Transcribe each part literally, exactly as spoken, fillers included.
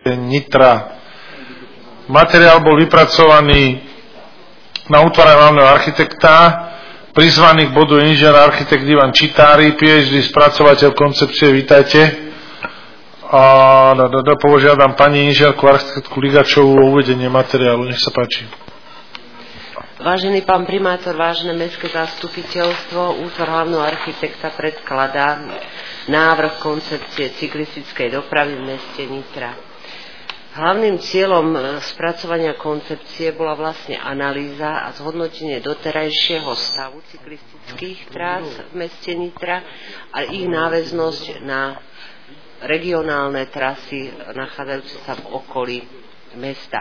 Nitra. Materiál bol vypracovaný na útvare hlavného architekta. Prizvaný k bodu inžinier architekt Ivan Čitári, PhD, spracovateľ koncepcie, vítajte. A da, da, da, požiadam pani inžinierku architektku Ligačovú o uvedenie materiálu. Nech sa páči. Vážený pán primátor, vážené mestské zastupiteľstvo, útvar hlavného architekta predkladá návrh koncepcie cyklistickej dopravy v meste Nitra. Hlavným cieľom spracovania koncepcie bola vlastne analýza a zhodnotenie doterajšieho stavu cyklistických trás v meste Nitra a ich náväznosť na regionálne trasy nachádzajúce sa v okolí mesta.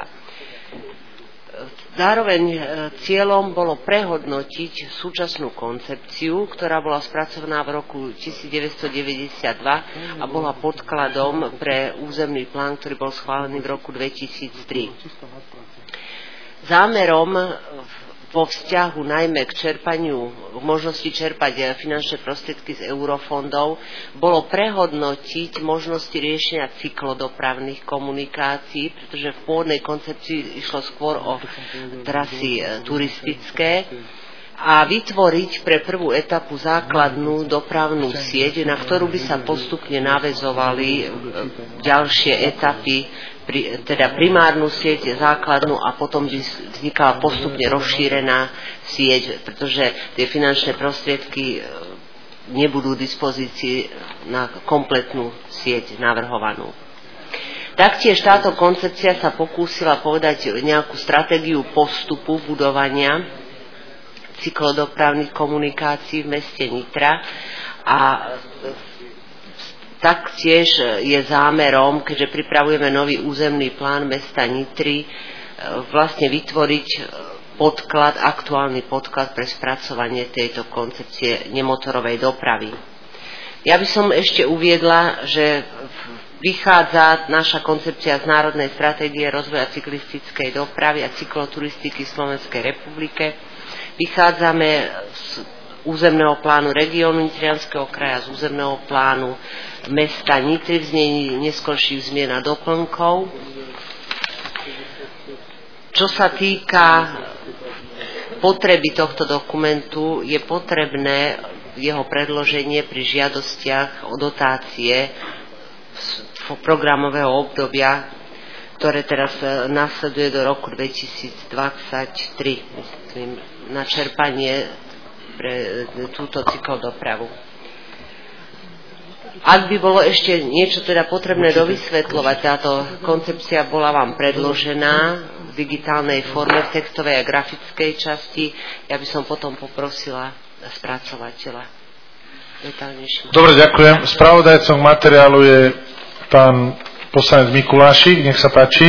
Zároveň cieľom bolo prehodnotiť súčasnú koncepciu, ktorá bola spracovaná v roku devätnásťstodeväťdesiatdva a bola podkladom pre územný plán, ktorý bol schválený v roku dvetisíctri. Zámerom vo vzťahu najmä k čerpaniu, k možnosti čerpať finančné prostriedky z eurofondov, bolo prehodnotiť možnosti riešenia cyklodopravných komunikácií, pretože v pôvodnej koncepcii išlo skôr o trasy turistické, a vytvoriť pre prvú etapu základnú dopravnú sieť, na ktorú by sa postupne naväzovali ďalšie etapy, teda primárnu sieť, základnú, a potom by vznikala postupne rozšírená sieť, pretože tie finančné prostriedky nebudú v dispozícii na kompletnú sieť navrhovanú. Taktiež táto koncepcia sa pokúsila povedať nejakú stratégiu postupu budovania cyklodopravných komunikácií v meste Nitra a taktiež je zámerom, keďže pripravujeme nový územný plán mesta Nitry, vlastne vytvoriť podklad, aktuálny podklad pre spracovanie tejto koncepcie nemotorovej dopravy. Ja by som ešte uviedla, že vychádza naša koncepcia z Národnej stratégie rozvoja cyklistickej dopravy a cykloturistiky v Slovenskej republike. Vychádzame z územného plánu regiónu Nitrianskeho kraja, z územného plánu mesta Nitry, v znení neskorších zmien a doplnkov. Čo sa týka potreby tohto dokumentu, je potrebné jeho predloženie pri žiadostiach o dotácie programového obdobia, ktoré teraz nasleduje do roku dvetisícdvadsaťtri, myslím, na čerpanie pre túto cyklodopravu. Ak by bolo ešte niečo teda potrebné dovysvetľovať, táto koncepcia bola vám predložená v digitálnej forme, v textovej a grafickej časti. Ja by som potom poprosila spracovateľa detálnejšie. Dobre, ďakujem. Spravodajcom materiálu je pán poslanec Mikulášik. Nech sa páči.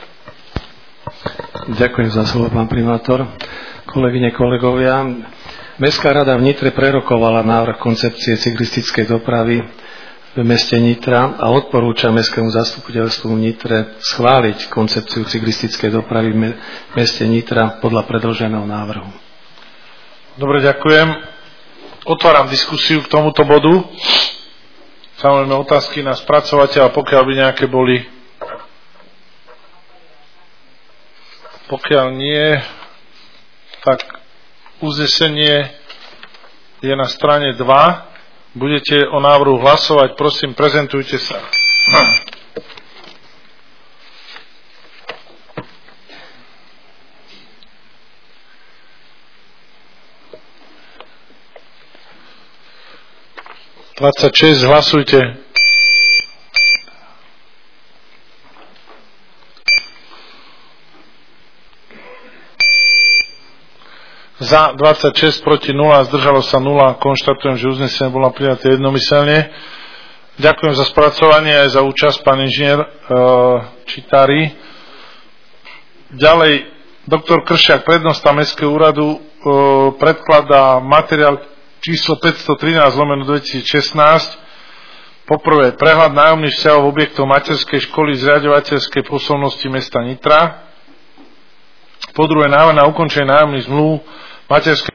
Ďakujem za slovo, pán primátor. Kolegyne, kolegovia, Mestská rada v Nitre prerokovala návrh koncepcie cyklistickej dopravy v meste Nitra a odporúča mestskému zastupiteľstvu v Nitre schváliť koncepciu cyklistickej dopravy v meste Nitra podľa predloženého návrhu. Dobre, ďakujem. Otváram diskusiu k tomuto bodu. Samozrejme otázky na spracovateľa, pokiaľ by nejaké boli. Pokiaľ nie, tak uznesenie je na strane dva. Budete o návrhu hlasovať. Prosím, prezentujte sa. dvadsaťšesť, hlasujte. Za dvadsaťšesť, proti nula, zdržalo sa nula. Konštatujem, že uznesenie bolo prijaté jednomyselne. Ďakujem za spracovanie aj za účasť, pán inžinier Čitári. Ďalej, doktor Kršiak, prednosta Mestského úradu, predkladá materiál číslo päťstotrinásť lomeno dvetisícšestnásť. Poprvé, prehľad nájomných vzťahov objektov materskej školy zriaďovateľskej pôsobnosti mesta Nitra. Po druhé, návrh na ukončenie nájomných zmluv materskej